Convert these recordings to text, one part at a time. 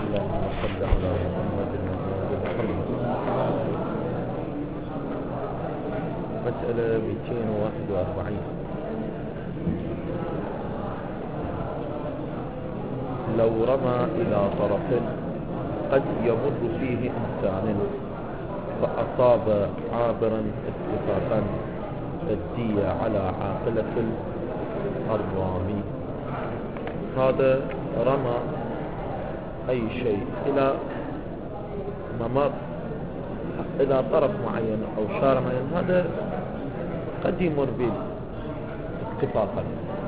اللهم صل على محمد وآل محمد. مسألة 241. لو رمى إلى طرف قد يمر فيه إنسان فأصاب عابرا اتفاقا الدية على عاقلة الرامي. هذا رمى أي شيء إلى ممر إلى طرف معين أو شارع معين، هذا قد يمر به اتفاقا،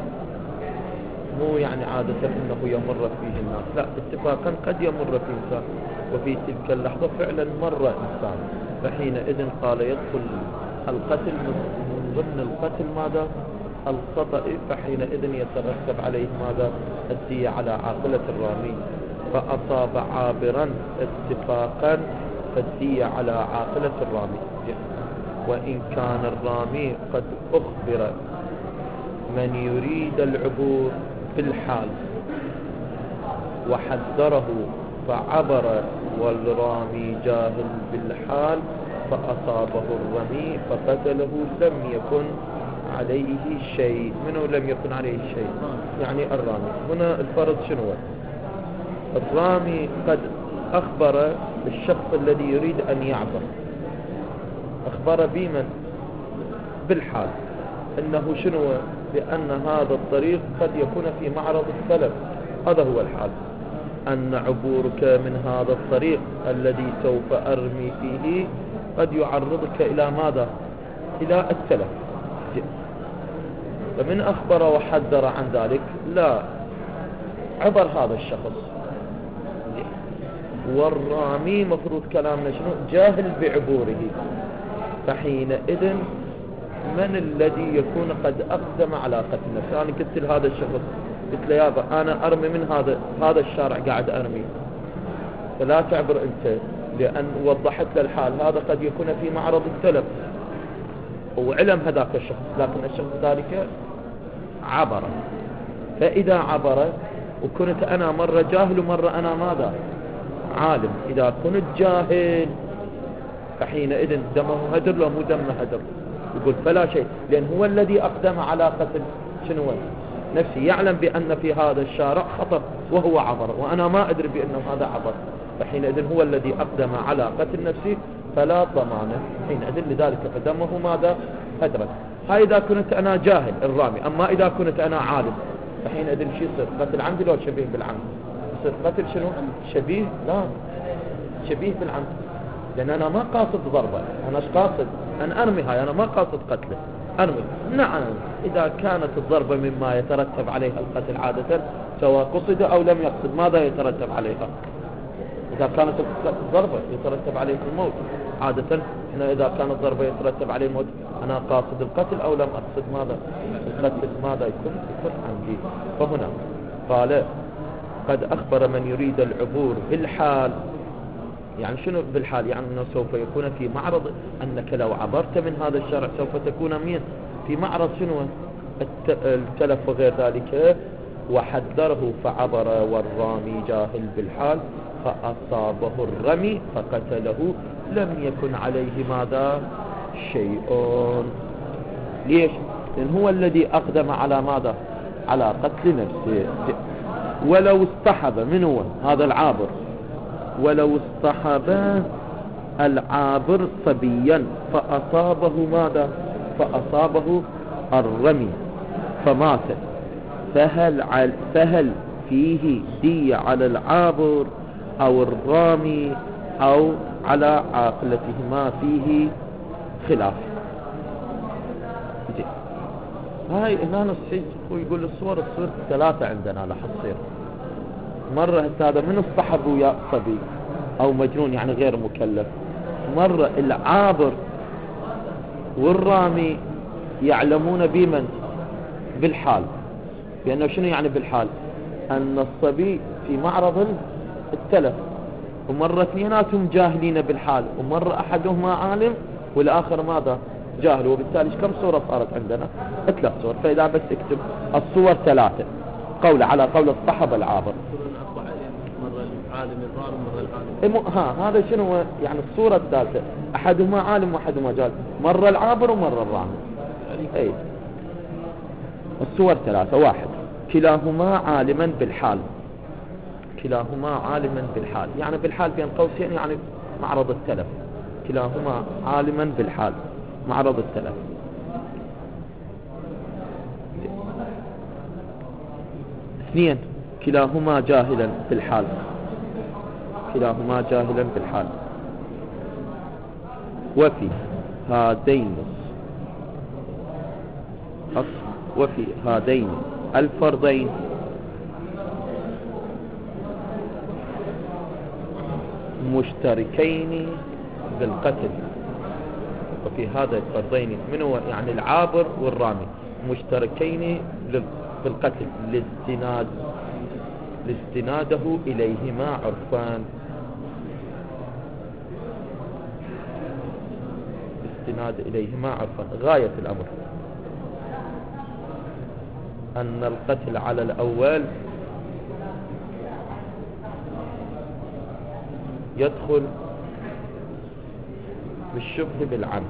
مو يعني عادة أنه يمر فيه الناس، لا، اتفاقا قد يمر فيه إنسان، وفي تلك اللحظة فعلا مر إنسان، فحينئذ قال يدخل القتل من ضمن القتل ماذا؟ الخطأ، فحينئذ يترتب عليه ماذا؟ الدية على عاقلة الرامي. فأصاب عابرا اتفاقا فالدية على عاقلة الرامي. وإن كان الرامي قد أخبر من يريد العبور في الحال وحذره فعبر والرامي جاهل بالحال فأصابه الرمي فقتله لم يكن عليه شيء. منه لم يكن عليه شيء؟ يعني الرامي. هنا الفرض شنو؟ الرامي قد أخبر الشخص الذي يريد أن يعبر، أخبر بمن؟ بالحال، أنه شنو؟ بأن هذا الطريق قد يكون في معرض التلف. هذا هو الحال، أن عبورك من هذا الطريق الذي سوف أرمي فيه قد يعرضك إلى ماذا؟ إلى التلف. فمن أخبر وحذر عن ذلك؟ لا، عبر هذا الشخص، والرامي مفروض كلامنا شنو؟ جاهل بعبوره. فحينئذ من الذي يكون قد أقدم على قتل نفسه؟ أنا قلت لهذا الشخص، قلت له يابا أنا أرمي من هذا الشارع، قاعد أرمي، فلا تعبر أنت، لأن وضحت له الحال، هذا قد يكون في معرض التلف، وعلم هذاك الشخص، لكن الشخص ذلك عبر. فإذا عبر وكنت أنا مرة جاهل ومرة أنا ماذا؟ عالم. إذا كنت جاهل فحينئذ دمه هدر لو مو دمه هدر، يقول فلا شيء، لأن هو الذي أقدم على قتل شنو؟ نفسي، يعلم بأن في هذا الشارع خطر وهو عبر، وأنا ما أدري بأنه هذا عبر، فحينئذ هو الذي أقدم على قتل نفسي فلا ضمانه حينئذ، لذلك فدمه ماذا؟ هدرا. هاي إذا كنت أنا جاهل الرامي. أما إذا كنت أنا عالم فحينئذ شو يصير؟ قتل عمدي لو شبيه بالعمد؟ يصير قتل شنو؟ شبيه؟ لا، شبيه بالعمد، لأن أنا ما قاصد ضربه، أنا ايش قاصد؟ أن أرمي هاي، أنا ما قاصد قتله، أرمي. نعم، إذا كانت الضربة مما يترتب عليها القتل عادة، سواء قصد أو لم يقصد، ماذا يترتب عليها؟ إذا كانت الضربة يترتب عليها الموت عادة، هنا إذا كانت الضربة يترتب عليه الموت، أنا قاصد القتل أو لم أقصد ماذا؟ القتل ماذا يكون عندي. فهنا قال قد أخبر من يريد العبور بالحال. يعني شنو بالحال؟ يعني أنه سوف يكون في معرض، أنك لو عبرت من هذا الشارع سوف تكون مين؟ في معرض شنو؟ التلف وغير ذلك. وحذره فعبر والرامي جاهل بالحال فأصابه الرمي فقتله لم يكن عليه ماذا؟ شيء. ليش؟ لأن هو الذي أقدم على ماذا؟ على قتل نفسه. ولو اصطحب منه هذا العابر، ولو اصطحب العابر صبيا فأصابه ماذا؟ فأصابه الرمي فمات، فهل فيه دية على العابر أو الرامي أو على عاقلتهما؟ فيه خلاف. هاي هنا الصحيح يقول الصور ثلاثة عندنا راح تصير. مرة هذا من اصطحب ويا صبي أو مجنون يعني غير مكلف، مرة العابر والرامي يعلمون بمن؟ بالحال. لأنه شنو يعني بالحال؟ أن الصبي في معرض التلف، ومرة اثنيناتهم جاهلين بالحال، ومرة أحدهما عالم والآخر ماذا؟ جاهل. وبالتالي كم صورة صارت عندنا؟ 3 صور. فإذا بس اكتب الصور 3 على قول اصطحب العابر. مرة العالم الرامي مرة العالم. هذا شنو يعني الصورة الثالثة، أحدهما عالم وأحدهما جاهل، مرة العابر ومرة الرامي. أي الصور ثلاثة. واحد كلاهما عالما بالحال، كلاهما عالما بالحال يعني بالحال بين قوسين يعني معرض التلف، كلاهما عالما بالحال معرض التلف. اثنين كلاهما جاهلا بالحال، كلاهما جاهلا بالحال. وفي هذين وفي هذين الفرضين مشتركين بالقتل. وفي هذا الفرضين من هو يعني العابر والرامي مشتركين بالقتل لاستناده إليهما عرفان، استناد إليهما عرفان. غاية الأمر أن القتل على الأول يدخل بالشبه بالعمد،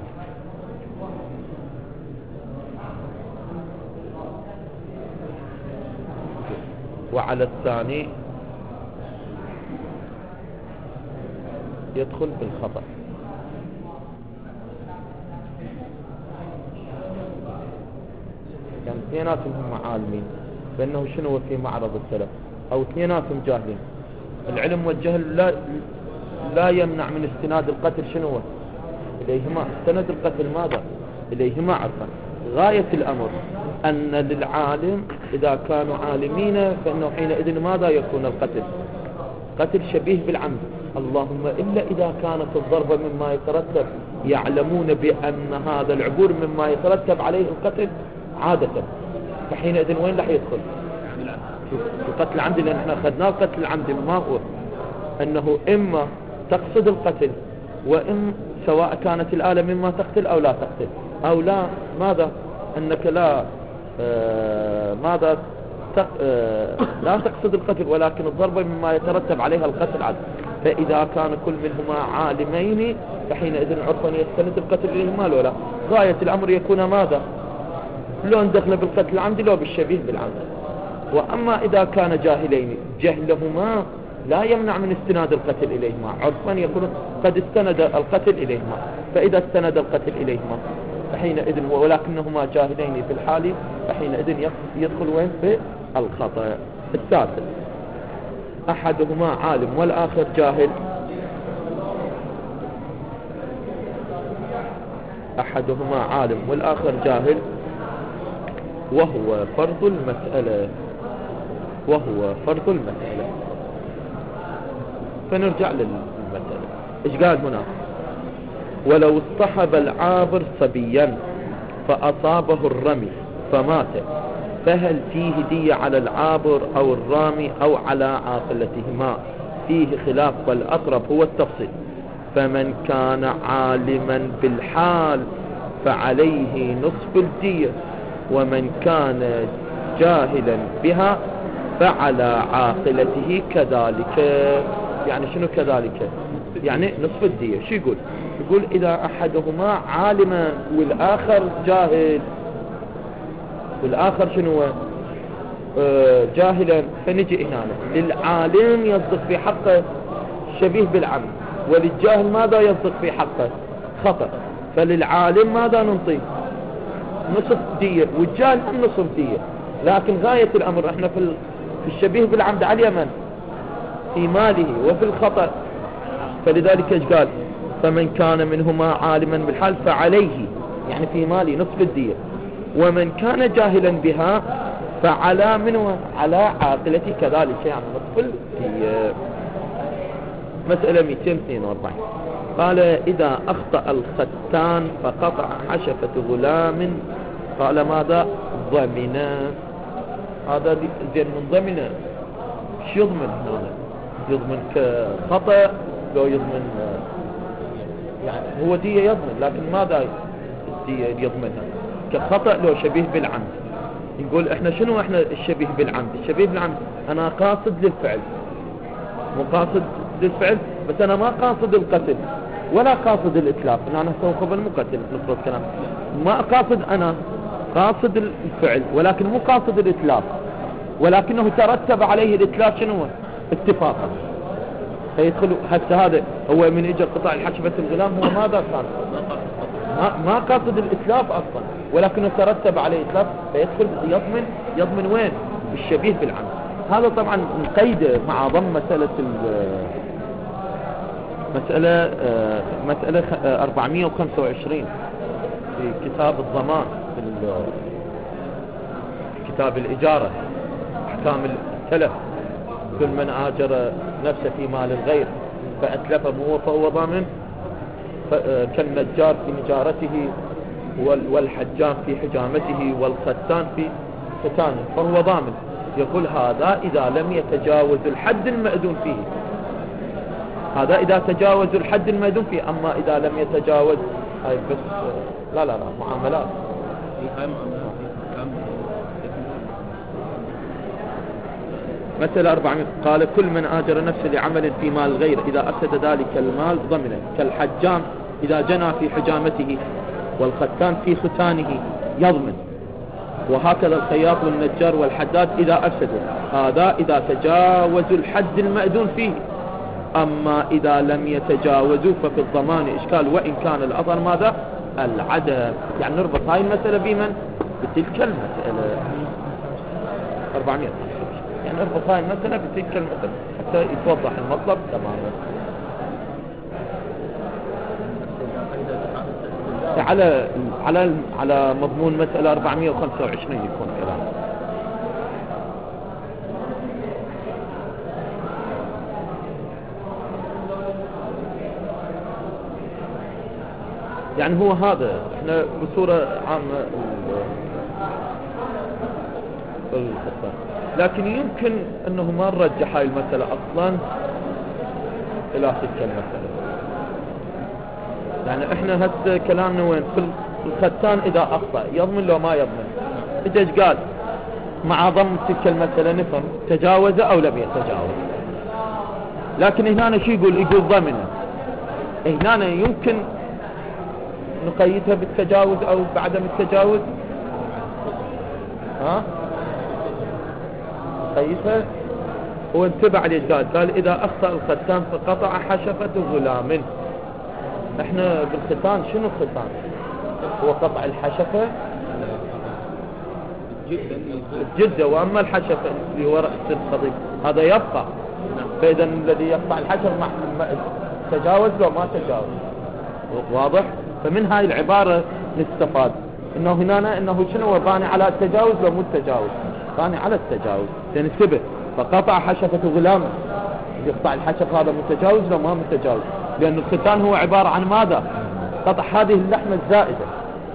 وعلى الثاني يدخل بالخطأ. يعني اثنيناتهم هم عالمين بأنه شنو في معرض التلف، أو اثنيناتهم جاهلين. العلم والجهل لا يمنع من استناد القتل شنو إليهما، استند القتل ماذا إليهما عرفا. غاية الأمر أن للعالم إذا كانوا عالمين فإنه حينئذ ماذا يكون القتل؟ قتل شبيه بالعمد، اللهم إلا إذا كانت الضربة مما يترتب يعلمون بأن هذا العبور مما يترتب عليه القتل عادة، فحينئذ وين راح يدخل؟ في قتل العمد، لأن احنا أخذناه قتل العمد ما هو أنه إما تقصد القتل وإن سواء كانت الآلة مما تقتل أو لا تقتل، أو لا ماذا أنك لا لا تقصد القتل ولكن الضربة مما يترتب عليها القتل عدل. فإذا كان كل منهما عالمين فحينئذ عرفا يستند القتل إليهما لو لا. غاية الأمر يكون ماذا لو دخل بالقتل العمدي لو بالشبيه بالعمد. وأما إذا كان جاهلين جهلهما لا يمنع من استناد القتل إليهما عرفا، يكون قد استند القتل إليهما. فإذا استند القتل إليهما فحينئذ ولكنهما جاهلين في الحال فحينئذ يدخل وين في الخطأ. الثالث أحدهما عالم والآخر جاهل، أحدهما عالم والآخر جاهل وهو فرض المسألة، وهو فرض المسألة. فنرجع للمسألة إيش قال هنا؟ ولو اصطحب العابر صبيا فأصابه الرمي فمات فهل فيه دية على العابر أو الرامي أو على عاقلتهما؟ فيه خلاف والأقرب هو التفصيل. فمن كان عالما بالحال فعليه نصف الدية، ومن كان جاهلا بها فعلى عاقلته كذلك. يعني شنو كذلك؟ يعني نصف الدية. شو يقول؟ يقول إذا أحدهما عالما والآخر جاهل، والآخر شنو جاهلا، فنجي هنا للعالم يصدق في حقه شبيه بالعمد، وللجاهل ماذا يصدق في حقه خطأ. فللعالم ماذا ننطي؟ نصف دية، والجاهل نصف دية. لكن غاية الأمر احنا في الشبيه بالعمد على اليمن في ماله وفي الخطأ. فلذلك ايش قال؟ فمن كان منهما عالما بالحال فعليه يعني في ماله نصف الدية، ومن كان جاهلا بها فعلى منه على عاقلته كذلك يعني نصف الدية. مسألة 242 قال إذا أخطأ الختان فقطع حشفة غلام قال ماذا؟ ضمنا. هذا زين من ضمنا شو يضمن هنا؟ يضمن كخطأ لو يضمن يعني هو دية يضمن، لكن ماذا الدية يضمنها؟ كخطأ لو شبيه بالعمد. يقول احنا شنو احنا الشبيه بالعمد؟ الشبيه بالعمد انا قاصد للفعل مقاصد للفعل، بس أنا ما قاصد القتل ولا قاصد الإتلاف، إن أنا سوف المقتل نفرض كلام، ما قاصد أنا، قاصد الفعل ولكن مو قاصد الإتلاف، ولكنه ترتب عليه الإتلاف شنو هو؟ اتفاقا. فيدخل حتى هذا هو من اجل قطاع الحشفة الغلام هو ماذا كان؟ ما قاصد الإتلاف أصلا، ولكنه ترتب عليه إتلاف، فيدخل يضمن وين؟ الشبيه بالعمد. هذا طبعا نقيده مع ضم مسألة 425 في كتاب الضمان، في كتاب الإجارة، أحكام التلف. كل من آجر نفسه في مال الغير فأتلفه فهو ضامن، كالنجار في نجارته والحجام في حجامته والختان في ختانه فهو ضامن. يقول هذا إذا لم يتجاوز الحد المأذون فيه، هذا إذا تجاوز الحد المأذون فيه. أما إذا لم يتجاوز هاي بس لا معاملات. مثل 400 قال كل من آجر نفسه لعمل في مال غير إذا أفسد ذلك المال ضمنه، كالحجام إذا جنى في حجامته والختان في ختانه يضمن، وهكذا الخياط والنجار والحداد إذا أفسدوا. هذا إذا تجاوزوا الحد المأذون فيه. أما إذا لم يتجاوزوا ففي الضمان إشكال، وإن كان الأثر ماذا؟ العدم. يعني نربط هاي المسألة بمن؟ بتلك المسألة 400، يعني نربط هاي المسألة بتلك المسألة حتى يتوضح المطلب تماما. على مضمون مسألة 425 يكون كلام. يعني هو هذا احنا بصورة عامة لكن يمكن انه ما نرجح هاي المسألة اصلا الى تلك المسألة. يعني احنا هسه كلامنا وين؟ في الختان اذا اخطأ يضمن لو ما يضمن. اجاج قال مع ضم تلك المسألة نفهم تجاوز او لم يتجاوز. لكن هنا شو يقول ضمنه. هنا يمكن نقيدها بالتجاوز او بعدم التجاوز. نقيدها وانتبع ليش قال اذا اخطأ الختان فقطع حشفة غلام. احنا بالختان شنو الختان؟ هو قطع الحشفة الجدة، واما الحشفة اللي هو رأس القضيب هذا يبقى. فاذا الذي يقطع الحشفة تجاوز لو ما تجاوز. واضح؟ فمن هاي العبارة نستفاد انه هنا انه شنو باني على التجاوز لو مو التجاوز، باني على التجاوز. لان انتبه فقطع حشفة غلام، يقطع الحشف هذا متجاوز لو ما متجاوز، لأن الختان هو عبارة عن ماذا؟ قطع هذه اللحمة الزائدة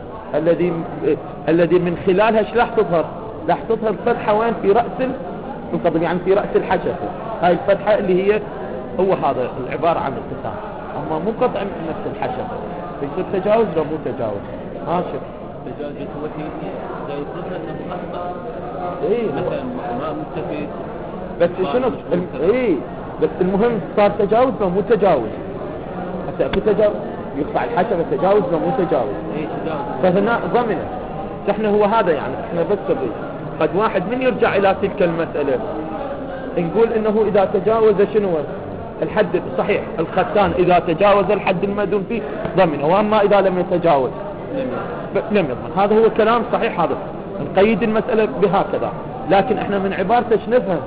الذي من خلالها ايش راح تظهر؟ راح تظهر فتحة وين؟ في رأس القضيب، يعني في رأس الحشفة. هاي الفتحة اللي هي هو هذا العبارة عن الختان. أما مو قطع نفس الحشفة فيصير تجاوز لو مو تجاوز. شوف تجاوز وهي جاي يصير انه اخطأ مثلا ما مستفيد بس شنو بس المهم صار تجاوز لو مو تجاوز. حتى في تجاوز يقطع الحشفة تجاوز لو مو تجاوز. فهنا ضمنه. احنا هو هذا يعني احنا بس قد واحد من يرجع الى تلك المسألة نقول انه اذا تجاوز شنو الحد صحيح الختان اذا تجاوز الحد المأذون فيه ضمنه، واما اذا لم يتجاوز لم يضمن. هذا هو كلام صحيح. هذا نقيد المسألة بهكذا. لكن احنا من عبارتش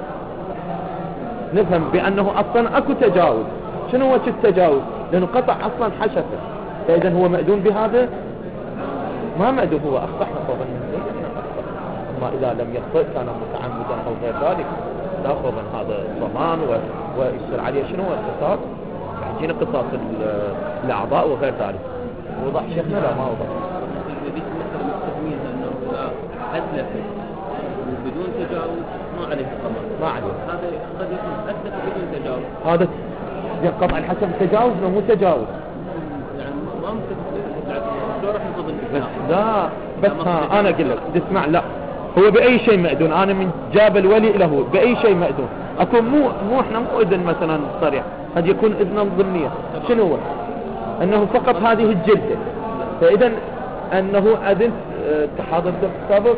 نفهم بأنه أصلا أكو تجاوز. شنو هو التجاوز؟ لأنه قطع أصلا حشفة، فإذا هو مأذون بهذا؟ ما مأذون، هو أخطأ حفظا من أما إذا لم يخطئ كان متعمدا أو غير ذلك لا فضلا هذا الضمان ويصير عليه شنو هو القصاص. يجينا قصاص الأعضاء وغير ذلك. وضح شيخنا لا ما وضح. أتلف وبدون تجاوز ما عليه الضمان. ما عليه. هذا قد يكون أتلف بدون تجاوز. هذا يقطع الحسب تجاوز لو مو تجاوز. يعني ما مستفيد. شو راح نفضل لا بس أنا أقول لك اسمع. لا هو بأي شيء مأذون. أنا من جاب الولي له بأي شيء مأذون. اكو مو احنا مو اذن مثلا صريح، قد يكون اذنا ضمنية. شنو هو؟ انه فقط هذه الجلدة، فاذا انه اذن تحاضر السابق.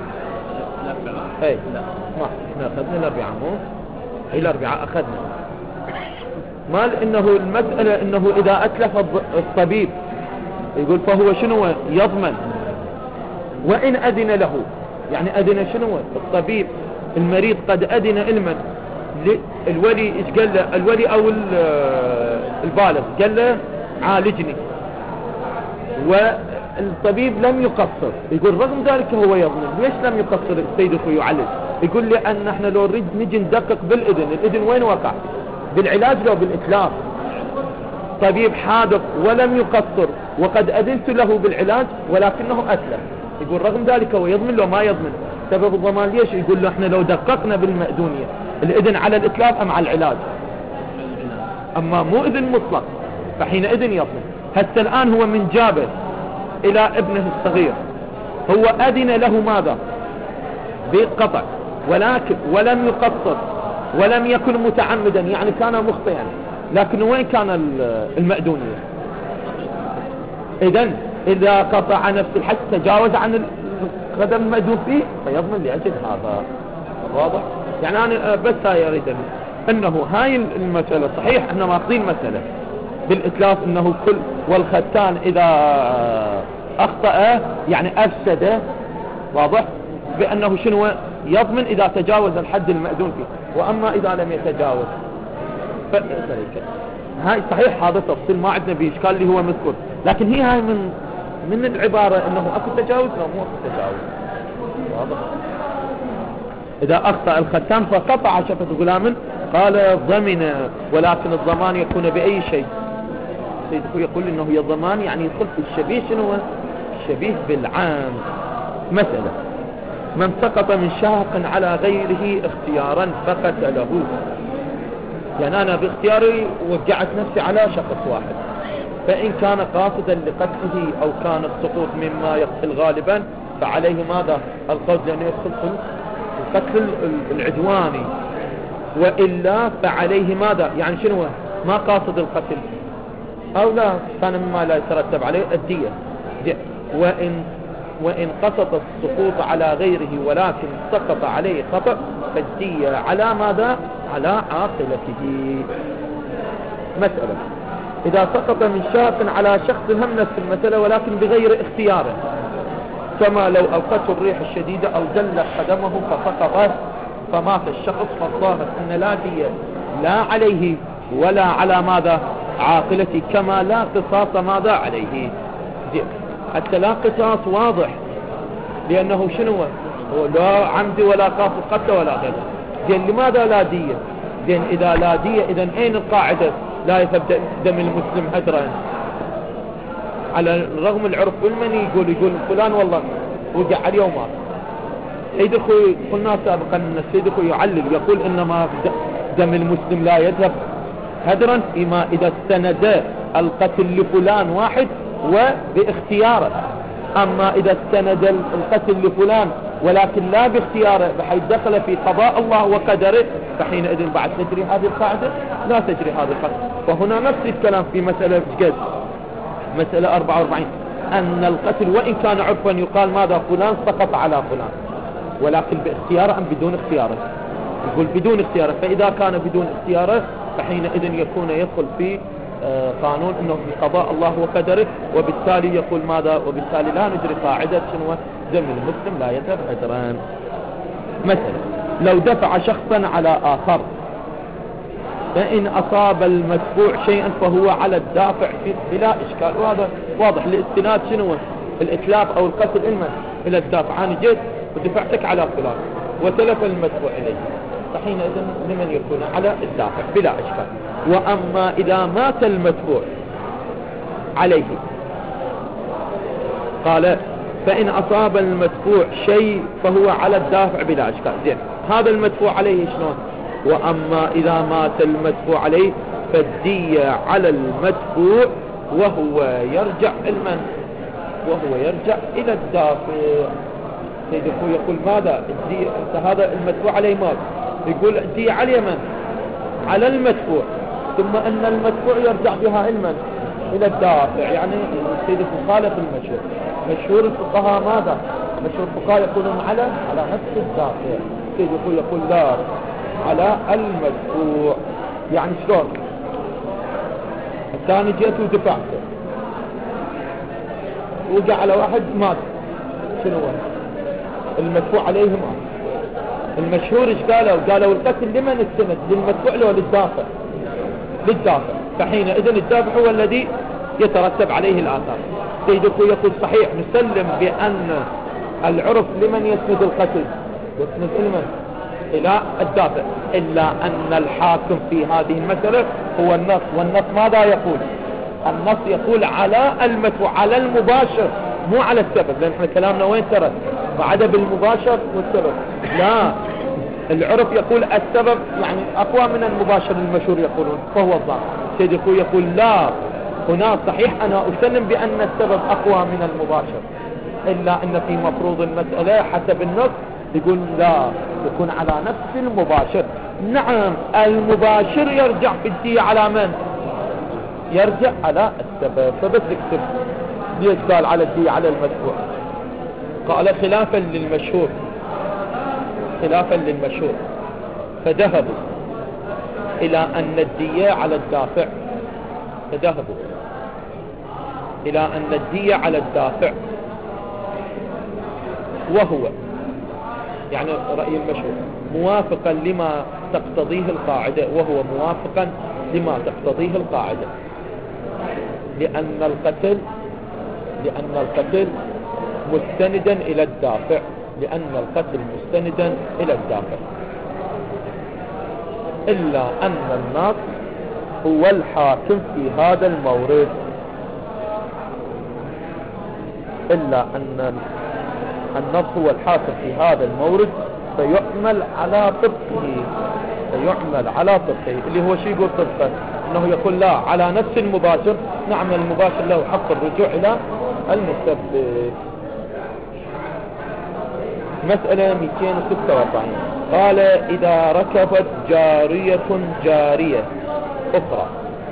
اي لا ما احنا اخذنا الاربعاء، مو اي الاربعاء اخذنا مال انه المسألة انه اذا اتلف الطبيب يقول فهو شنو يضمن وان اذن له. يعني اذن شنو؟ الطبيب المريض قد اذن علما الولي، ايش قال له الولي او البالغ؟ قال له عالجني، والطبيب لم يقصر. يقول رغم ذلك هو يضمن. ليش لم يقصر السيد اخوي يعالج؟ يقول لي ان احنا لو نريد نجي ندقق بالاذن، الاذن وين وقع؟ بالعلاج لو بالاتلاف؟ طبيب حاذق ولم يقصر وقد اذنت له بالعلاج ولكنه اتلف. يقول رغم ذلك هو يضمن لو ما يضمن. سبب الضمان ليش؟ يقول له احنا لو دققنا بالمأذونية الاذن على الاتلاف ام على العلاج؟ اما مو اذن مطلق، فحينئذ يضمن. حتى الان هو من جابر الى ابنه الصغير هو اذن له ماذا؟ بقطع، ولكن ولم يقصر ولم يكن متعمدا، يعني كان مخطئا، لكن وين كان المأذونية؟ إذا قطع نفس الحد تجاوز عن القدم المأذون فيه فيضمن لأجل هذا. واضح؟ يعني أنا بس هاي أريد أنه هاي المسألة صحيح احنا ماخذين مسألة بالإتلاف أنه كل والختان إذا أخطأ يعني أفسد. واضح؟ بأنه شنو يضمن إذا تجاوز الحد المأذون فيه، وأما إذا لم يتجاوز هاي صحيح هذا تفصيل ما عندنا بإشكال اللي هو مذكور، لكن هي هاي من العبارة أنه أكو تجاوز لا مو أكو تجاوز. واضح؟ إذا أخطأ الختان فقطع شفة غلام قال ضمن، ولكن الضمان يكون بأي شيء. سيدكم يقول إنه هي الضمان يعني يدخل في الشبيه. شنو هو الشبيه بالعام؟ مثلا من سقط من شاق على غيره اختيارا فقتله، يعني أنا باختياري وقعت نفسي على شخص واحد، فإن كان قاصدا لقتله أو كان السقوط مما يقتل غالبا فعليه ماذا؟ القتل، لأنه يدخل في القتل العدواني، وإلا فعليه ماذا؟ يعني شنو ما قاصد القتل أو لا كان مما لا يترتب عليه الدية. وإن قصد السقوط على غيره ولكن سقط عليه خطأ فالدية على ماذا؟ على عاقلته. مسألة إذا سقط من شاق على شخص هم نفس المسألة ولكن بغير اختياره، كما لو ألقته الريح الشديدة أو دلت قدمه فسقط فمات الشخص، فالظاهر أن لا دية لا عليه ولا على ماذا؟ عاقلته، كما لا قصاص ماذا عليه. حتى لا قصاص واضح، لأنه شنو هو لا عمد ولا قاصد قتل ولا غيره. زين لماذا لا دية؟ زين إذا لا دية إذن أين القاعدة لا يتبدأ دم المسلم هدرا؟ على الرغم العرف المني يقول فلان والله وقع عليه ومات. سيد أخوي قلنا سابقا أن السيد أخوي يعلل يقول إنما دم المسلم لا يذهب هدرا فيما إذا استند القتل لفلان واحد وباختياره. أما إذا استند القتل لفلان ولكن لا باختياره بحيث دخل في قضاء الله وقدره فحينئذ بعد تجري هذه القاعدة لا تجري هذه القاعدة. وهنا نفس الكلام في مسألة جد مسألة 44 أن القتل وإن كان عرفا يقال ماذا؟ فلان سقط على فلان، ولكن باختياره أم بدون اختياره؟ يقول بدون اختياره. فإذا كان بدون اختياره فحينئذ يكون يدخل في قانون انه في قضاء الله وقدره، وبالتالي يقول ماذا؟ وبالتالي لا نجري قاعدة شنو؟ دم المسلم لا يذهب هدرا. مثلا لو دفع شخصا على آخر فإن أصاب المدفوع شيئا فهو على الدافع بلا إشكال. وهذا واضح لاستناد شنو؟ الإتلاف أو القتل إلى الدافع. أنا جيت ودفعتك على فلان وتلف المدفوع إليه فحينئذ لمن يكون على الدافع بلا إشكال. وأما إذا مات المدفوع عليه قال فإن أصاب المدفوع شيء فهو على الدافع بلا إشكال. زين هذا المدفوع عليه شلون؟ وأما إذا مات المدفوع عليه فالدية على المدفوع وهو يرجع إلى الدافع. سيد أخوي يقول ماذا؟ الدية هذا المدفوع عليه مات يقول الدية على اليمن على المدفوع، ثم أن المدفوع يرجع بها إلى الدافع. يعني سيد مخالف المشهور. مشهور الفقهاء ماذا؟ مشهور الفقهاء يقولون على نفس الدافع. سيد يقول لا، على المدفوع. يعني شلون؟ الثاني جيت ودفعته، وقع على واحد مات، شنو هو؟ المدفوع عليه مات. المشهور ايش قالوا القتل لمن السند؟ للمدفوع لو للدافع. فحينئذ الدافع هو الذي يترتب عليه الآثار. سيد يقول صحيح نسلم بأن العرف لمن يسند القتل؟ يسند إلى الدافع، إلا أن الحاكم في هذه المسألة هو النص. والنص ماذا يقول؟ النص يقول على المدفوع، على المباشر، مو على السبب، لأن احنا كلامنا وين ترى؟ بعد بالمباشر والسبب. لا، العرف يقول السبب يعني أقوى من المباشر. المشهور يقولون فهو الضعف. سيد يقول لا، هنا صحيح أنا أسلم بأن السبب أقوى من المباشر، إلا أن في مفروض المسألة حسب النص يقول لا، يكون على نفس المباشر. نعم، المباشر يرجع في الدية على من؟ يرجع على السبب. فبس اكتب ليش قال على الدية على المدفوع. قال خلافا للمشهور فذهبوا إلى أن الدية على الدافع. وهو يعني رأي المشهور موافقا لما تقتضيه القاعدة، لأن القتل مستندا إلى الدافع. إلا أن النص هو الحاكم في هذا المورد. فيعمل على طبقه. اللي هو شيء يقول طبقه، انه يقول لا، على نفس المباشر. نعم، المباشر له حق الرجوع الى المسبب. مسألة 246. قال إذا ركبت جارية أخرى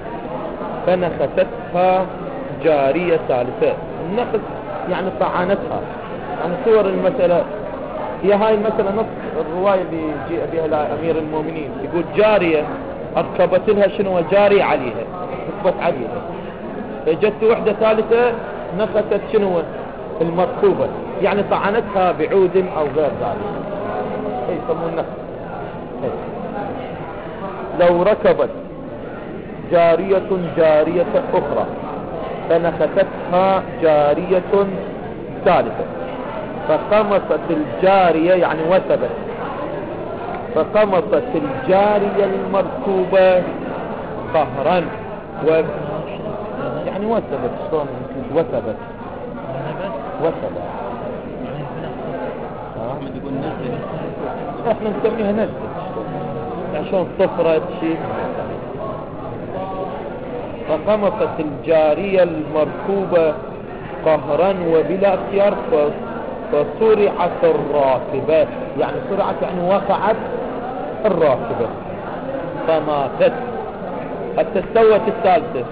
فنخستها جارية ثالثة. النخس يعني طعنتها. يعني صور المسألة هي هاي المسألة. نص الرواية اللي جاء بها لأمير المؤمنين يقول جارية أركبت لها شنو؟ جاري عليها، ركبت عليها. فجت وحدة ثالثة نخست شنو؟ المركوبة، يعني طعنتها بعود أو غير ذلك. يسمون النخس. لو ركبت جارية أخرى فنخستها جارية ثالثة فقمصت الجارية، يعني وثبت، فقمصت الجارية المركوبة قهرا يعني وثبت. شلون وثبت؟ احنا نسميها نزل عشان صفرت شيء. فقمصت الجارية المركوبة قهرا وبلا اختيار فصرعت الراكبة، يعني صرعت يعني وقعت الراكبة فماتت. حتى استوت الثالثة،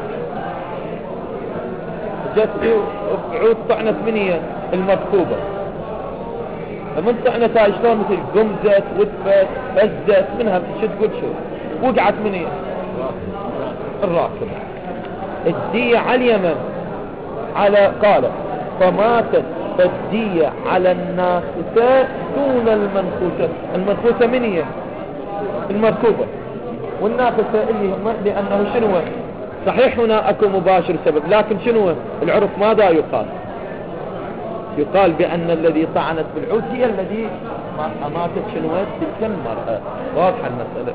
جت بعود طعنت من هي المركوبة. من طعنتها شلون؟ مثل قمزت وثبت فزت منها، شو تقول؟ شو وقعت من هي الراكبة. الدية على اليمن على قال فماتت، فالدية على الناخسة دون المنخوسة. المنخوسة من هي؟ المركوبة. والناخسة اللي لأنه شنو؟ صحيح هنا أكو مباشر سبب، لكن شنو العرف ماذا يقال؟ يقال بأن الذي طعنت بالعود هي الذي أماتت شنو؟ تلك المرأة. واضحة المسألة.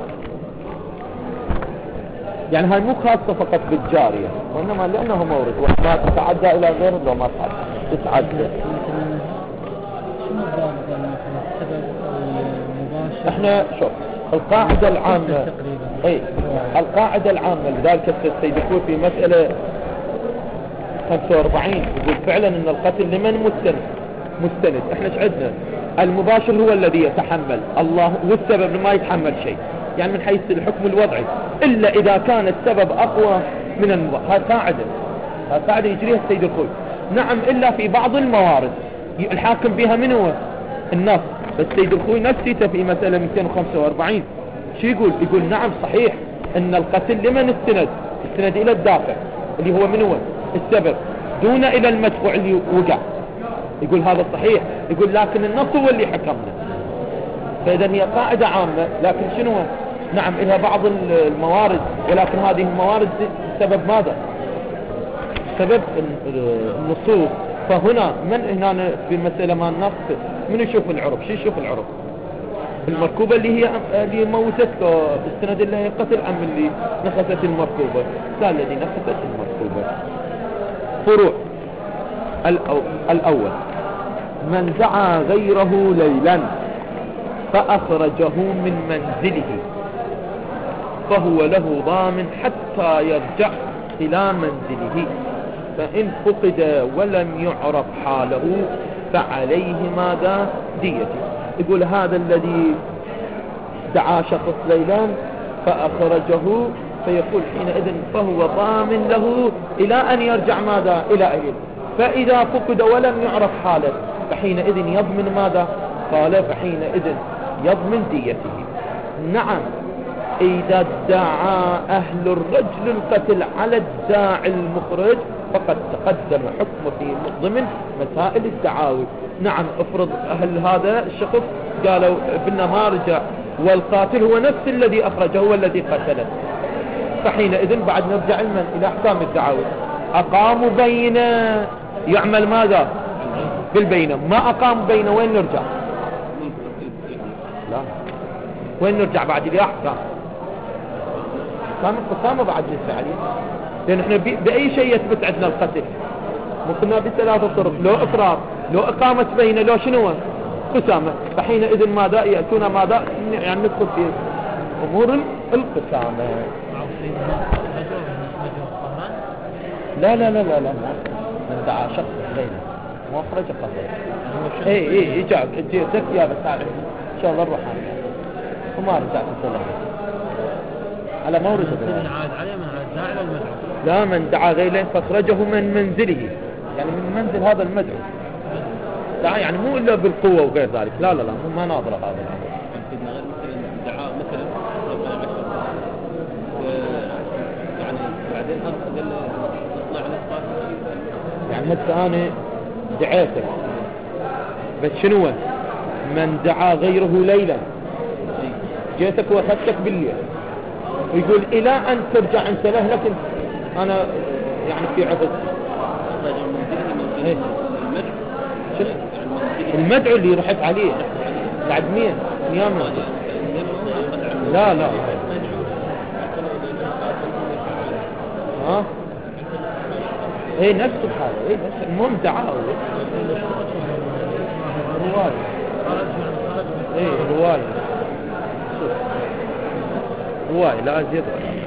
يعني هاي مو خاصة فقط بالجارية، وإنما لأنه مورد وما تتعدى إلى غيره لو ما تتعدى. احنا شوف القاعدة العامة، القاعدة العامة لذلك السيد يقول في مسألة 45 يقول فعلا ان القتل لمن مستند. احنا ايش عندنا؟ المباشر هو الذي يتحمل، الله والسبب ما يتحمل شيء، يعني من حيث الحكم الوضعي، إلا إذا كان السبب أقوى من المباشر. هذا قاعدة يجريها السيد الخوي. نعم، إلا في بعض الموارد الحاكم بها من هو النص. بس السيد الخوي نفسيته في مسألة 245 شو يقول؟ يقول نعم صحيح ان القتل لمن استند الى الدافع اللي هو من هو السبب، دون الى المدفوع اللي وقع. يقول هذا صحيح، يقول لكن النص هو اللي حكمنا. فإذا هي قاعدة عامة، لكن شنو؟ نعم إلها بعض الموارد، ولكن هذه الموارد سبب ماذا؟ سبب النصوص. فهنا من هنا في مسألة ما النص من يشوف العرب؟ شو يشوف العرب؟ المركوبة اللي موتته بالسند اللي هي قتل، أم اللي نخست المركوبة؟ قال الذي نخست المركوبة. فروع. الأول من دعا غيره ليلا فأخرجه من منزله فهو له ضامن حتى يرجع إلى منزله، فإن فقد ولم يعرف حاله فعليه ماذا؟ ديته. يقول هذا الذي دعا شخص ليلا فأخرجه، فيقول حينئذ فهو ضامن له إلى أن يرجع ماذا؟ إلى أهله. فإذا فقد ولم يعرف حاله فحينئذ يضمن ماذا؟ قال فحينئذ يضمن ديته. نعم، إذا ادعى أهل الرجل القتل على الداعي المخرج فقد تقدم حكم في ضمن مسائل الدعاوي. نعم، افرض أهل هذا الشخص قالوا ابننا ما رجع والقاتل هو نفس الذي أخرجه، هو الذي قتله، فحينئذ بعد نرجع إلى أحكام الدعاوي. أقاموا بينه، يعمل ماذا؟ بالبينة. ما أقام بينه، وين نرجع؟ لا، وين نرجع بعد الأحكام؟ كان القسامة بعد جلسة عليه، لأن احنا بأي شيء يثبت عندنا القتل؟ ممكن بثلاثة طرق، لو إقرار، لو إقامة بينة، لو شنو؟ قسامة. فحينئذ ماذا يأتون ماذا؟ يعني ندخل في أمور القسامة. لا لا لا لا لا، من دعا شخص ليلة وأخرج قتل. اي جاب جيتك يا بس تعرف ان شاء الله نروح وما رجعت السلام على مورد عاد عليه من الداعي والمدعو. لا، من دعا غيره فاخرجه من منزله، يعني من منزل هذا المدعو. لا يعني مو الا بالقوه وغير ذلك، لا لا لا، ما ناظر هذا الامر. سيدنا غير مثلا دعاء مثلا يعني بعدين قال نطلع على الصلاه، يعني هسه انا دعيتك، بس شنو من دعا غيره ليلا، جيتك واخذتك بالليل، ويقول الى ان ترجع انت له، لكن انا يعني في عهد المدعو اللي رحت عليه بعد مين نيامه. لا لا ها، ايه نفس الحالة، ايه نفس المهم دعاه رواية، ايه رواية لا أزيد.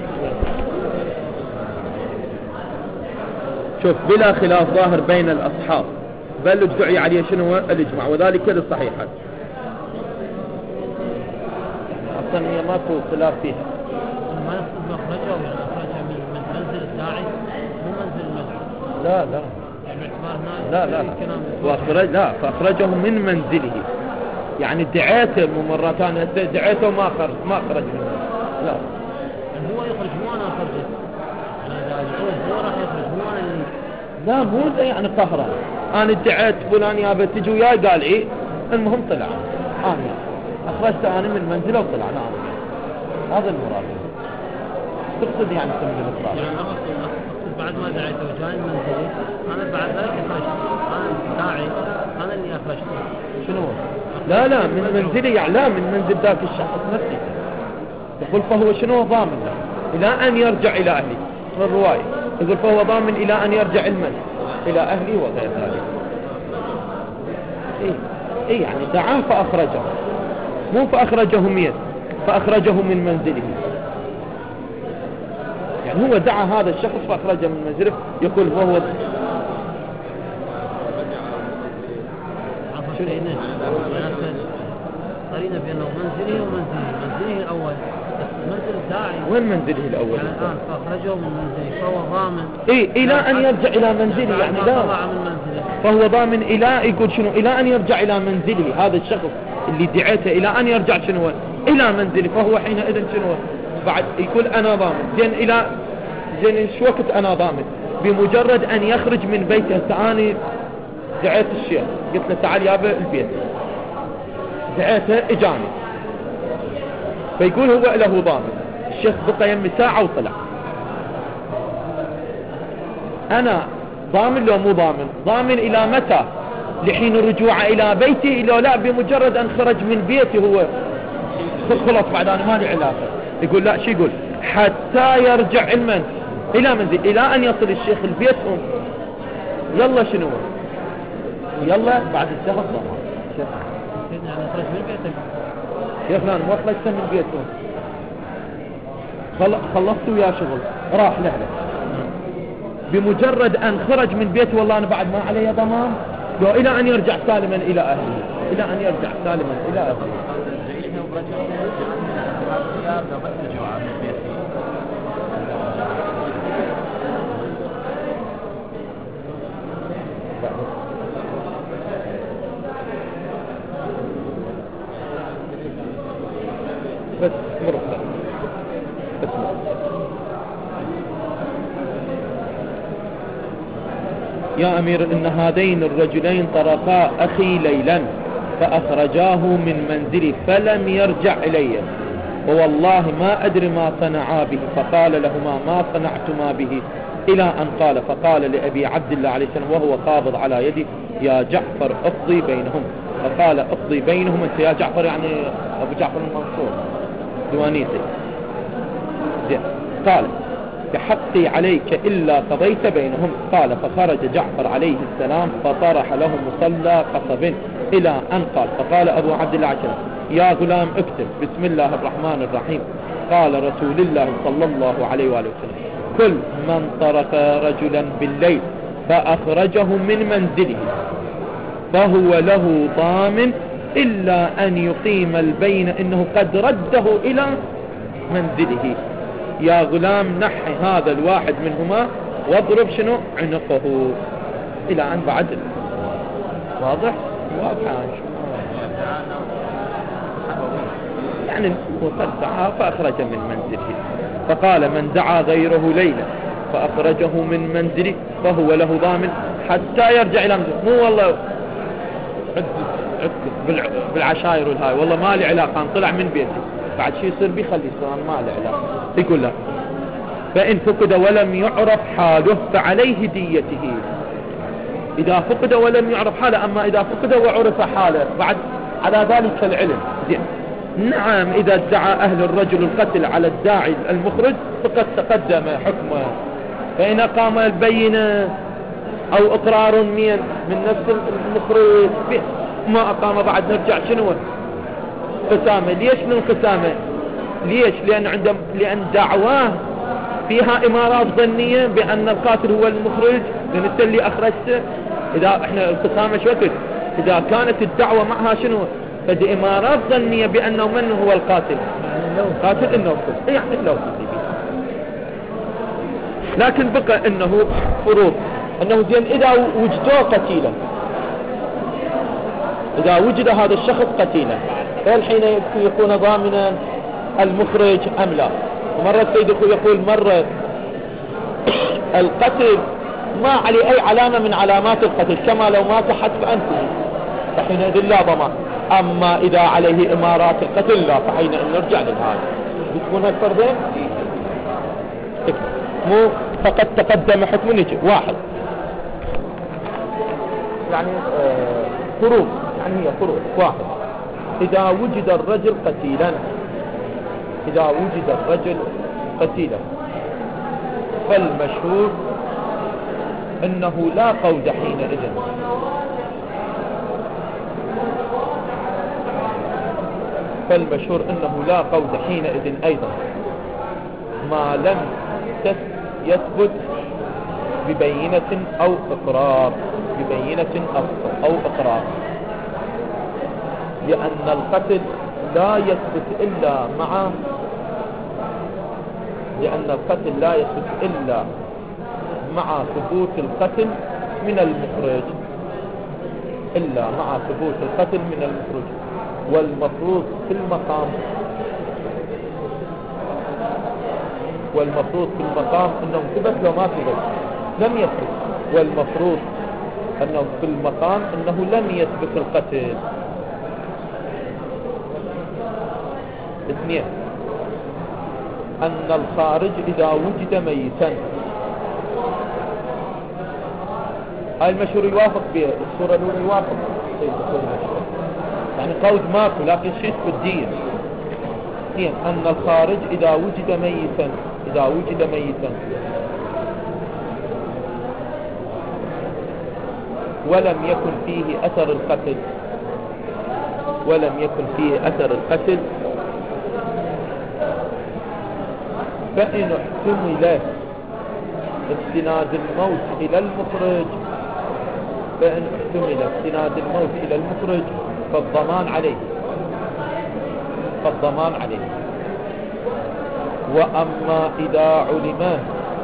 شوف، بلا خلاف ظاهر بين الأصحاب، بل ادعي عليه شنو الإجماع، وذلك للصحيحات. أصلا هي ماكو خلاف فيها. ما يقصد مخرجه، يعني أخرجه من منزل الداعي مو منزل المدعو. لا لا يعني لا فأخرجه من منزله، يعني دعيته مرة ثانية، دعيته ما خرج منه. لا يعني هو يخرج، مو أنا أخرجه، يعني إذا يقول هو راح يخرج، مو أنا اللي. لا مو يعني قهرا، أنا ادعيت فلان يا بتجي وياي، قال إيه، المهم طلع أنا أخرجت أنا من منزله وطلعنا أنا. هذا المراد. تقصد يعني سمي الإخراج؟ يعني أقصد بعد ما دعيته وجاي منزلي، أنا بعد ذلك أخرجت، أنا داعي، أنا اللي أخرجته. شنو؟ لا من منزلي، يعني لا من منزل ذاك الشخص نفسه. يقول فهو شنو ضامن له إلى أن يرجع إلى أهله. من الرواية يقول فهو ضامن إلى أن يرجع إلى أهله وغير ذلك. إيه يعني دعاه فأخرجه، مو فأخرجه مين، فأخرجه من منزله. يعني هو دعا هذا الشخص فأخرجه من منزله، يقول وهو قرينة بأنه منزله منزله الأول، بس منزل الداعي وين منزله الأول؟ يعني الآن فأخرجه من منزله فهو ضامن إلى أن يرجع إلى منزله، يعني لا طلع من منزله فهو ضامن إلى، يقول شنو؟ إلى أن يرجع إلى منزله. هذا الشخص اللي دعيته إلى أن يرجع شنو؟ إلى منزله، فهو حينئذ شنو؟ بعد يقول أنا ضامن. زين شو وقت أنا ضامن؟ بمجرد أن يخرج من بيته. ثاني دعيت الشيخ قلت له تعال يابا البيت، دعيته إجاني، فيقول هو له ضامن. الشيخ بقى يمي ساعة وطلع، أنا ضامن لو مو ضامن؟ ضامن إلى متى؟ لحين الرجوع إلى بيتي؟ لو لا بمجرد أن خرج من بيتي هو خلص بعد أنا ما لي علاقة. يقول لا، شو يقول؟ حتى يرجع المنزل إلى منزل، إلى أن يصل الشيخ البيت يلا شنو؟ يلا بعد الشهر ضمان. يعني خرج من بيتك يا فلان ما خرجت من بيتهم، خلصت ويا شغل راح له بمجرد أن خرج من بيته والله أنا بعد ما علي ضمان، لو إلى أن يرجع سالما إلى أهله، إلى أن يرجع سالما إلى أهله. بس مرسل بس مرسل. يا أمير إن هذين الرجلين طرقا أخي ليلا فأخرجاه من منزلي فلم يرجع إلي، ووالله ما أدري ما صنعا به. فقال لهما ما صنعتما به؟ إلى أن قال فقال لأبي عبد الله عليه السلام وهو قابض على يدي يا جعفر اقضي بينهم. فقال اقضي بينهم أنت يا جعفر، يعني أبو جعفر المنصور دوانيتي. قال بحقي عليك إلا قضيت بينهم. قال فخرج جعفر عليه السلام فطرح له مصلى قصب إلى أن قال فقال أبو عبد الله عشان يا غلام اكتب بسم الله الرحمن الرحيم. قال رسول الله صلى الله عليه وآله وسلم كل من طرق رجلا بالليل فأخرجه من منزله فهو له ضامن إلا أن يقيم البين إنه قد رده إلى منزله. يا غلام نحي هذا الواحد منهما واضرب شنو عنقه إلى أن بعد. واضح؟ واضح يعني وقد دعا فأخرج من منزله. فقال من دعا غيره ليلا فأخرجه من منزله فهو له ضامن حتى يرجع إلى منزله. مو والله بالعشاير والهاي والله ما لي علاقة طلع من بيتي بعد شي يصير بيخلي يصير ما لي علاقة. يقول لا فإن فقد ولم يعرف حاله فعليه ديته. إذا فقد ولم يعرف حاله، أما إذا فقد وعرف حاله بعد على ذلك العلم زين. نعم إذا ادعى أهل الرجل القتل على الداعي المخرج فقد تقدم حكمه، فإن قام البينة أو إقرار من نفس المخرج ما أقام بعد نرجع شنو قسامة. ليش من قسامة؟ ليش؟ لأن دعواه فيها إمارات ظنية بأن القاتل هو المخرج لأن انت اللي أخرجته. إذا احنا القسامة شو وقت؟ إذا كانت الدعوة معها شنو؟ فدي إمارات ظنية بأنه من هو القاتل؟ قاتل النوفل، يعني النوفل. لكن بقى أنه فروض أنه زين إذا وجدوه قتيلا، إذا وجد هذا الشخص قتيلا فالحين يكون ضامنا المخرج أم لا. ومرة السيد يقول مرة القتل ما عليه أي علامة من علامات القتل كما لو مات حتف أنفه فحينئذ لا ضمان. أما إذا عليه إمارات القتل لا فحينئذ نرجع للهذا. يكون هالفردين مو فقد تقدم حكم نجي واحد يعني فروض، يعني هي فروض. واحد إذا وجد الرجل قتيلا، إذا وجد الرجل قتيلا فالمشهور أنه لا قود حينئذ، فالمشهور أنه لا قود حينئذ أيضا ما لم يثبت ببينة أو إقرار، ببينة أو إقرار. لأن القتل لا يثبت إلا مع، لأن القتل لا يثبت إلا مع ثبوت القتل من المخرج، إلا مع ثبوت القتل من المخرج. والمفروض في المقام، والمفروض في المقام أنه ثبت لو ما ثبت لم يثبت، والمفروض أنه في المقام أنه لم يثبت القتل. اثنين، أن الخارج إذا وجد ميتا، هاي المشهور يوافق به، الصورة الأولى يوافق يعني قود ماكو لكن شيء بالدية. اثنين، أن الخارج إذا وجد ميتا، إذا وجد ميتا ولم يكن فيه أثر القتل، ولم يكن فيه أثر القتل، فإن احتمل استناد الموت إلى المخرج، فإن احتمل استناد الموت إلى المخرج فالضمان عليه، فالضمان عليه. وأما إذا علم،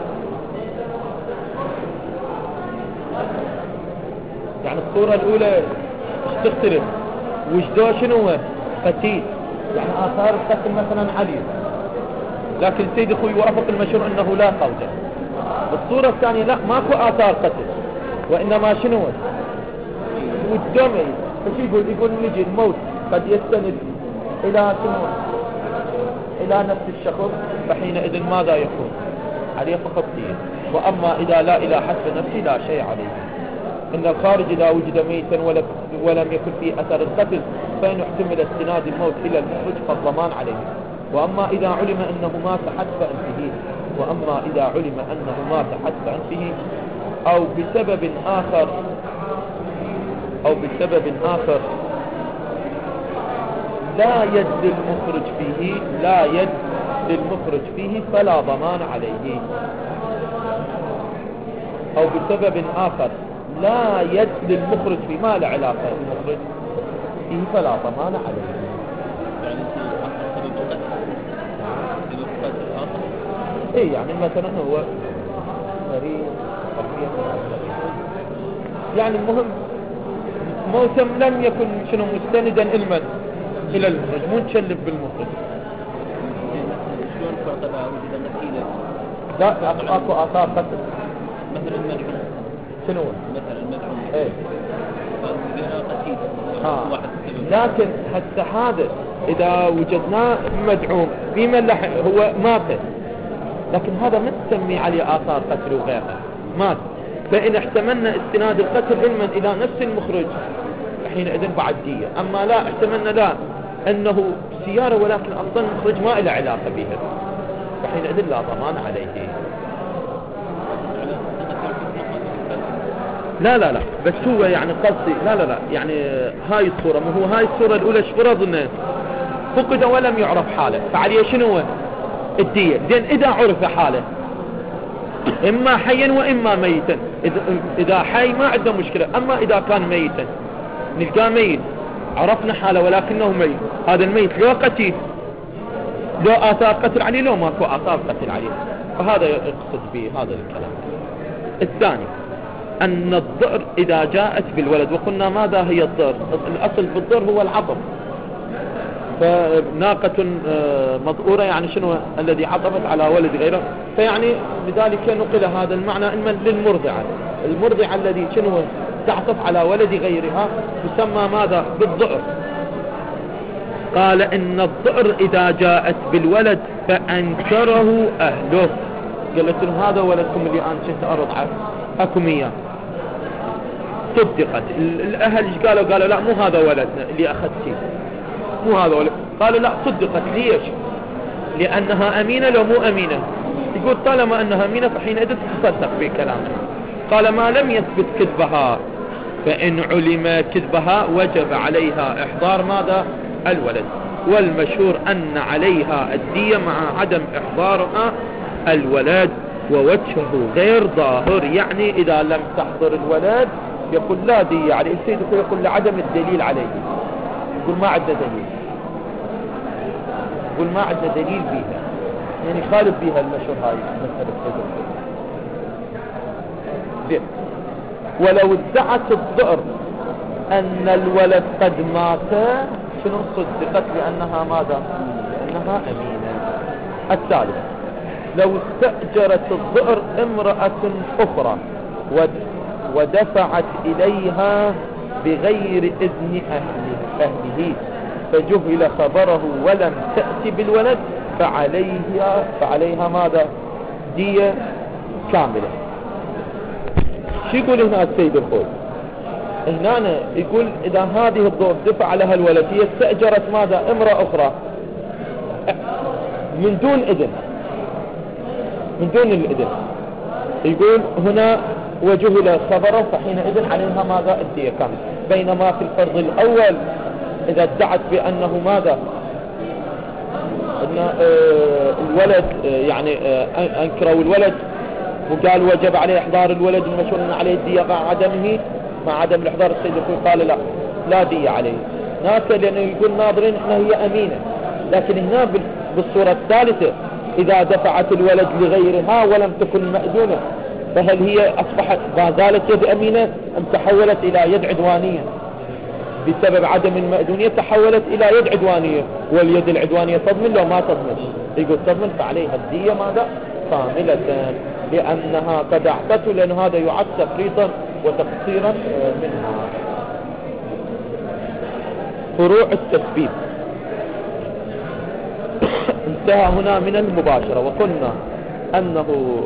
يعني الصورة الأولى ايش تختلف؟ وجدوه شنو هو؟ قتيل، يعني آثار القتل مثلا علي، لكن سيد أخوي يوافق المشهور أنه لا خوجة. الصورة الثانية لا، ماكو آثار قتل، وإنما شنو هو؟ وجدوه ميت. فشي يقول نجي الموت قد يستند إلى شنو؟ إلى نفس الشخص، فحينئذ ماذا يكون؟ عليه فقط دين. وأما إذا لا إلى حسب نفسه لا شيء عليه. إن الخارج إذا وجد ميتا ولم يكن فيه أثر القتل فإن احتمل استناد الموت إلى المخرج فالضمان عليه. وأما إذا علم أنه مات حتف أنفه، وأما إذا علم أنه مات حتف أنفه أو بسبب آخر، أو بسبب آخر لا يد للمخرج فيه، لا يد للمخرج فيه فلا ضمان عليه. أو بسبب آخر لا يد للمخرج فيه، ما له علاقة بالمخرج فيه فلا ضمان عليه. يعني ايه يعني مثلا هو مريض، يعني المهم موتم لم يكن شنو مستندا علما الى المخرج، مو نشلف بالمخرج. شلون تعتبر وجد نتيجة؟ لا اكو اثار قتل مثلا المدعوم، شنو مثلا المدعوم ايه قتيل واحد سبب. لكن حتى هذا اذا وجدناه مدعوم بما هو مات، لكن هذا ما تسمي عليه آثار قتل وغيرها، مات. فإن احتملنا استناد القتل علما إلى نفس المخرج حينئذ بعد دية. أما لا احتملنا لا أنه سيارة ولكن أصلا المخرج ما له علاقة بها، فحينئذ لا ضمان عليه. لا لا لا بس هو يعني قصدي لا لا لا يعني هاي الصورة، ما هو هاي الصورة الأولى شفرض أنه فقد ولم يعرف حاله، فعليه شنو هو الدية. زين إذا عرف حاله إما حيا وإما ميتا، إذا حي ما عنده مشكلة. أما إذا كان ميتا نلقاه ميت عرفنا حاله ولكنه ميت، هذا الميت لو قتيل، لو آثار قتل عليه، لو ماكو آثار قتل عليه، فهذا يقصد به هذا الكلام. الثاني أن الضر إذا جاءت بالولد، وقلنا ماذا هي الضر؟ الأصل بالضر هو العطف، فناقة مضؤورة يعني شنو الذي عطفت على ولد غيره، فيعني لذلك نقل هذا المعنى إما للمرضعة، المرضعة الذي شنو تعطف على ولد غيرها تسمى ماذا؟ بالضئر. قال إن الضئر إذا جاءت بالولد فأنكره أهله، قالت لهم هذا ولدكم اللي أنا كنت أرضعه أكم إياه، صدقت الأهل قالوا لا مو هذا ولدنا اللي أخذتيه، مو هذا ولد. قالوا لا صدقت. ليش؟ لأنها أمينة لو مو أمينة. يقول طالما أنها أمينة فحينئذ تصدق بكلامها. قال ما لم يثبت كذبها، فإن علم كذبها وجب عليها إحضار ماذا؟ الولد. والمشهور أن عليها الدية مع عدم إحضارها الولد، ووجهه غير ظاهر، يعني إذا لم تحضر الولد يقول لا دية عليه. السيد يقول لعدم الدليل عليه، يقول ما عندنا دليل. يقول ما عندنا دليل بيها، يعني خالف بيها المشهور هاي مسألة زين. ولو ادعت الضئر أن الولد قد مات شنو صدقت بأنها ماذا؟ أنها أمينة. الثالث، لو استأجرت الضئر امرأة أخرى ودفعت إليها بغير إذن أهله فجهل خبره ولم تأتي بالولد فعليها ماذا؟ دية كاملة. شو يقول هنا السيد الخوي؟ هنا يقول إذا هذه الضوء دفع لها الولد، هي استأجرت ماذا؟ امرأة أخرى من دون إذن، من دون الإذن. يقول هنا وجهل خبره فحينئذ عليها ماذا؟ الدية كاملة. بينما في الفرض الأول إذا ادعت بأنه ماذا؟ أن الولد يعني أنكروا الولد وقال وجب عليه إحضار الولد المشهور أن عليه الدية مع عدمه، مع عدم الإحضار، السيد الخوي قال لا دية عليه ناكل، لأنه يقول ناظرين إحنا هي أمينة. لكن هنا بالصورة الثالثة إذا دفعت الولد لغيرها ولم تكن مأذونة، فهل هي أصبحت ما زالت يد أمينة أم تحولت إلى يد عدوانية؟ بسبب عدم المأذونية تحولت إلى يد عدوانية، واليد العدوانية تضمن لو ما تضمن؟ يقول تضمن، فعليها الدية ماذا؟ كاملة، لأنها قد اعتته، لأن هذا يعد تفريطا وتقصيرا منها. فروع التسبيب. انتهى هنا من المباشرة، وقلنا أنه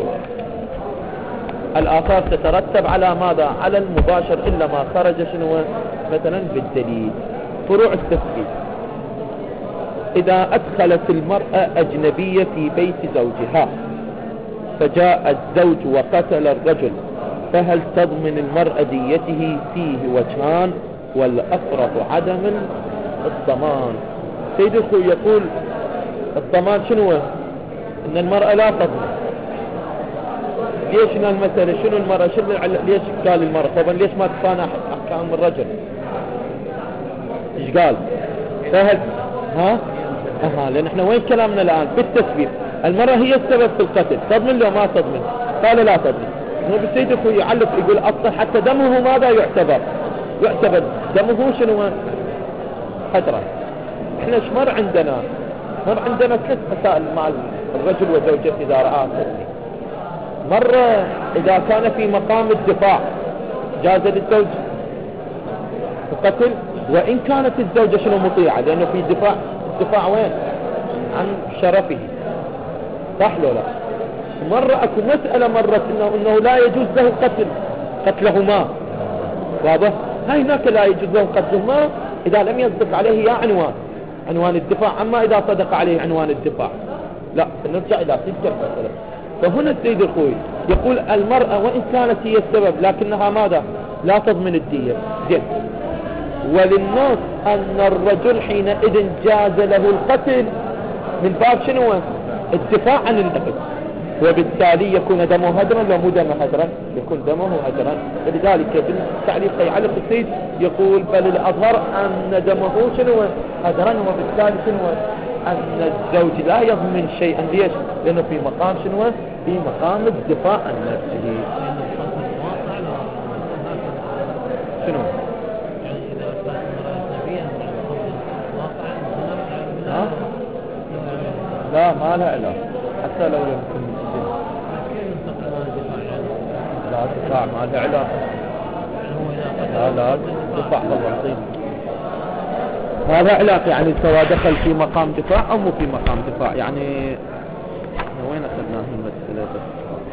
الآثار تترتب على ماذا؟ على المباشر إلا ما خرج شنو مثلا بالدليل. فروع التسبيب. إذا أدخلت المرأة أجنبية في بيت زوجها فجاء الزوج وقتل الرجل، فهل تضمن المرأة ديته؟ فيه وجهان، والأفرط عدم الضمان. سيد الخوي يقول الضمان شنو؟ إن المرأة لا تضمن. ليش هنا المسألة؟ شنو المرأة؟ ليش قال المرأة؟ طبعا ليش ما تصانح أحكام الرجل؟ إيش قال؟ فهل لأن احنا وين كلامنا الآن؟ بالتسبيب. المرأة هي السبب في القتل، تضمن لو ما تضمن؟ قال لا تضمن. هو بالسيد الخوي يعلق يقول أصلا حتى دمه ماذا يعتبر دمه شنو؟ حجرا. احنا ايش مر عندنا 3 مسائل مع الرجل وزوجته إذا رأى تسبيب. مرة إذا كان في مقام الدفاع جاز للزوج القتل، وإن كانت الزوجة شنو مطيعة، لأنه في الدفاع وين؟ عن شرفه، صح لو لا؟ مرة أكو مسألة مرت إنه لا يجوز له قتلهما، واضح؟ هاي هناك لا يجوز له قتلهما إذا لم يصدق عليه يا عنوان الدفاع، أما إذا صدق عليه عنوان الدفاع لا، نرجع إلى تلك المسألة. فهنا السيد الخوي يقول المرأة وإن كانت هي السبب لكنها ماذا؟ لا تضمن الدية. زين. وللناس أن الرجل حينئذ جاز له القتل من باب شنو؟ الدفاع عن النفس، وبالتالي يكون دمه هدرا. لو مو دمه هدرا يكون دمه هدرا. ولذلك بالتعليق يعلق السيد يقول بل الأظهر أن دمه شنو؟ هدرا، وبالتالي شنو؟ أن الزوج لا يضمن شيئا. ليش؟ لأنه في مقام شنو؟ في مقام الدفاع عن نفسه. شنو؟ لا ما لها علاقة، حتى لو يمكن لا دفاع ما لها علاقة. لا دفاع غلطين ما لها علاقة، يعني سواء دخل في مقام دفاع أو مو في مقام دفاع. يعني وين أخذناه المسألة بس؟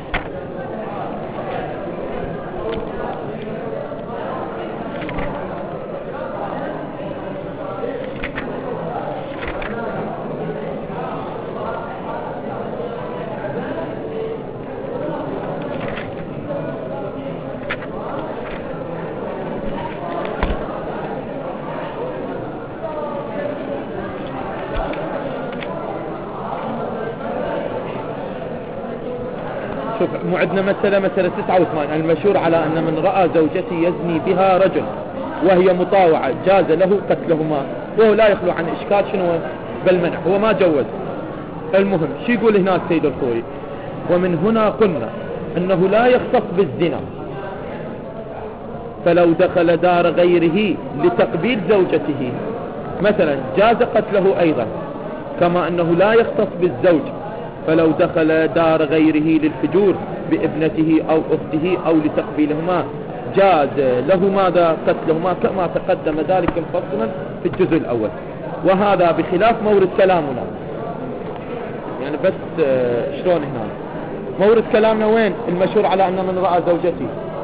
شوف مو عندنا مسألة 89 المشهور على أن من رأى زوجته يزني بها رجل وهي مطاوعة جاز له قتلهما، وهو لا يخلو عن إشكال شنو؟ بالمنع، هو ما جوز. المهم شو يقول هنا السيد الخوي؟ ومن هنا قلنا أنه لا يختص بالزنا، فلو دخل دار غيره لتقبيل زوجته مثلا جاز قتله أيضا، كما أنه لا يختص بالزوج، فلو دخل دار غيره للفجور بابنته أو أخته أو لتقبيلهما جاز له ماذا؟ قتلهما، كما تقدم ذلك مفصلا في الجزء الأول. وهذا بخلاف مورد كلامنا، يعني بس شلون هنا مورد كلامنا وين؟ المشهور على أن من رأى زوجتي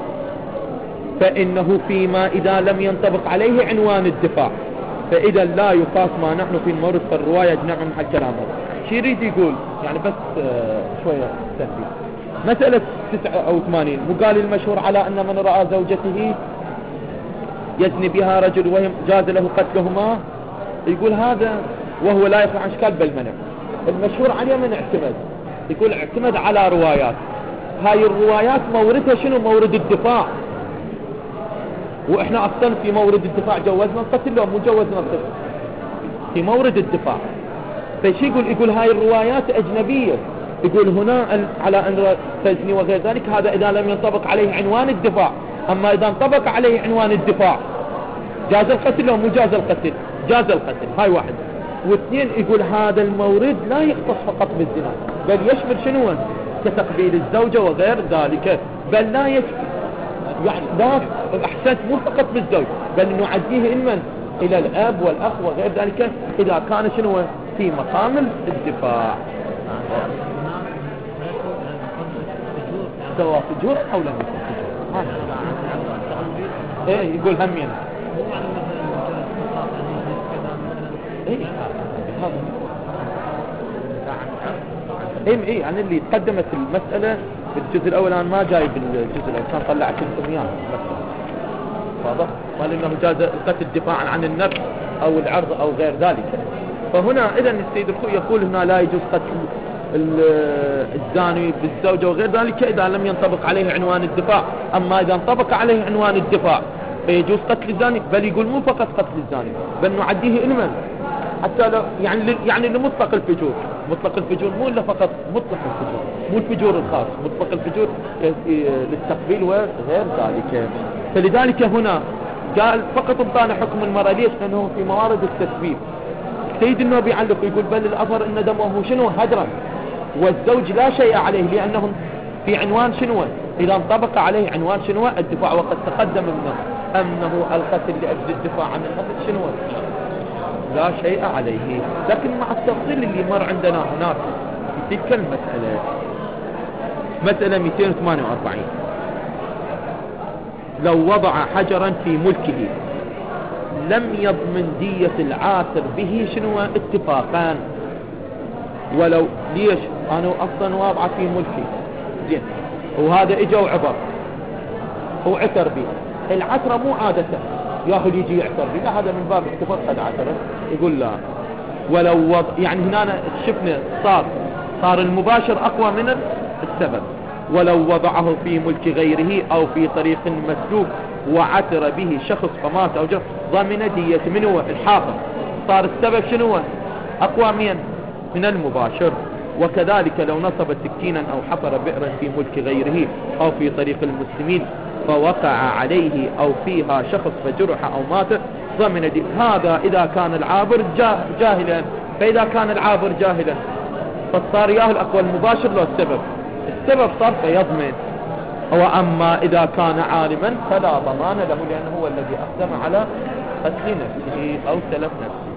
فإنه فيما إذا لم ينطبق عليه عنوان الدفاع، فإذا لا يقاس ما نحن في المورد فالرواية جمع محل كلامه. شو يريد يقول؟ يعني بس شوية تنبيه. مسألة 89 وقال المشهور على أن من رأى زوجته يزني بها رجل وهم جاز له قتلهما، يقول هذا وهو لا يخفى عن اشكال بالمنع. المشهور عليه من اعتمد، يقول اعتمد على روايات، هاي الروايات موردها شنو؟ مورد الدفاع، واحنا اصلا في مورد الدفاع جوزنا القتل لو مو جوزنا القتل في مورد الدفاع. فشي يقول هاي الروايات اجنبية، يقول هنا على ان تزني وغير ذلك، هذا اذا لم ينطبق عليه عنوان الدفاع، اما اذا انطبق عليه عنوان الدفاع جاز القتل لو مو جاز القتل؟ جاز القتل. هاي واحد. واثنين يقول هذا المورد لا يختص فقط بالزنا، بل يشمل شنو؟ كتقبيل الزوجة وغير ذلك، بل لا يشمل يعني لا احسنت مو فقط بالزوج، بل نعديه علما الى الاب والاخ وغير ذلك اذا كان شنو؟ في مقام الدفاع. سواء فجور او لم يكن فجور. ايه يقول همين ايه يعني اللي تقدمت المسألة في الجزء الاول، انا ما جاي بالجزء الاول، كان طلعت لكم اياه واضح، قال انه جاز القتل دفاعا عن النفس او العرض او غير ذلك. فهنا اذا السيد الخوي يقول هنا لا يجوز قتل الزاني بالزوجة وغير ذلك اذا لم ينطبق عليه عنوان الدفاع، اما اذا انطبق عليه عنوان الدفاع فيجوز قتل الزاني، بل يقول مو فقط قتل الزاني بل نعديه علما حتى لو يعني لمطلق الفجور. مطلق الفجور مو الا فقط مطلق الفجور، مو الفجور الخاص، مطلق الفجور للتقبيل وغير ذلك. فلذلك هنا قال فقط انطانا حكم المرأة. ليش؟ لانه في موارد التسبيب. السيد النوبي يعلق يقول بل الاثر ان دمه شنو؟ هدرا، والزوج لا شيء عليه لانه في عنوان شنو؟ اذا انطبق عليه عنوان شنو؟ الدفاع، وقد تقدم انه القتل لاجل الدفاع عن النفس شنو؟ لا شيء عليه. لكن مع التفصيل اللي مر عندنا هناك في تلك المسألة، مسألة 248 لو وضع حجرا في ملكه لم يضمن دية العاثر به شنو؟ اتفاقان. ولو ليش؟ انا اصلا واضعه في ملكي زين، وهذا اجا وعبر وعثر به. العثرة مو عادة ياخذ يجي يعثر به، لا، هذا من باب اتفاق قد عثر. يقول لا، ولو وضع يعني هنا شفنا صار المباشر اقوى من السبب. ولو وضعه في ملك غيره او في طريق مسلوك وعثر به شخص فمات او جرح ضمن دية منه الحاكم، صار السبب شنو؟ اقوى من المباشر. وكذلك لو نصب سكينا او حفر بئرا في ملك غيره او في طريق المسلمين فوقع عليه او فيها شخص فجرح او مات ضمن دية. هذا اذا كان العابر جاهلا. فاذا كان العابر جاهلا فصار ياه الاقوى المباشر له السبب صار فيضمن. واما اذا كان عالما فلا ضمان له لانه هو الذي اقدم على قتل نفسه او تلف نفسه.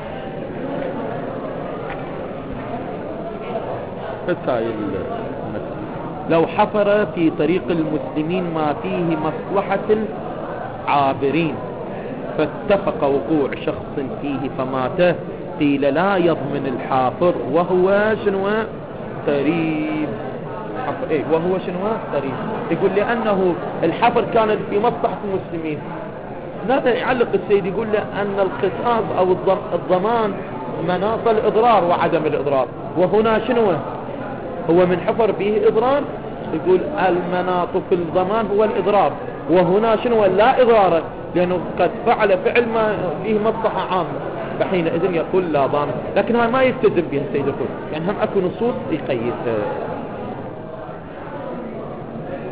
لو حفر في طريق المسلمين ما فيه مصلحة العابرين فاتفق وقوع شخص فيه فمات، قيل لا يضمن الحافر وهو شنو؟ قريب. وهو شنو؟ قريب. يقول لأنه الحفر كان في مصلحة المسلمين. ماذا يعلق السيد؟ يقول لأن القصاص أو الضمان مناط الإضرار وعدم الإضرار، وهنا شنو؟ هو من حفر فيه إضرار، يقول المناط في الضمان هو الإضرار، وهنا شنو؟ لا إضرار، لأنه قد فعل فعل ما فيه مصلحة عامة. فحينئذ يقول لا ضامن. لكن هاي ما يلتزم بها سيد الخوي، يعني هم اكو نصوص يقيدها.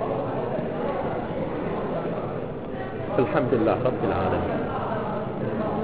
الحمد لله رب العالمين.